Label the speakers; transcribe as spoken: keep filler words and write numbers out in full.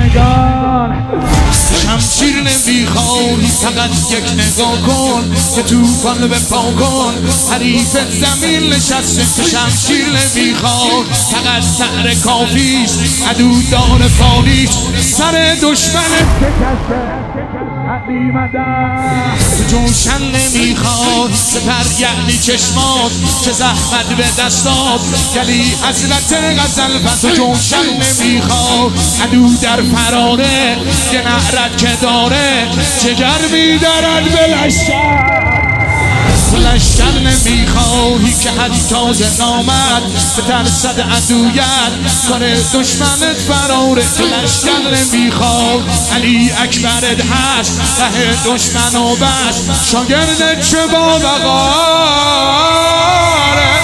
Speaker 1: همگان. شمشیر نمیخوای فقط یک نگاه کن که توفان به پا کن. حریف زمین نشسته که شمشیر نمیخوای فقط سر کافیش عدو دار فالیش سر دشمن شکسته علی مدد. جوشن نمیخواد سپر یعنی چشمات چه زحمت به دستات گلی حضرت غزل و تو جوشن نمیخواد عدو در فراره یه نعرت که داره چه گرمی دارد به لشکر. لشکر نمیخواهی که حتی زنامت به ترصد عدویت کنه دشمنت فراره. لشکر نمیخواه علی اکبرت هست ره دشمن و بس شاگردت چه با بقاره.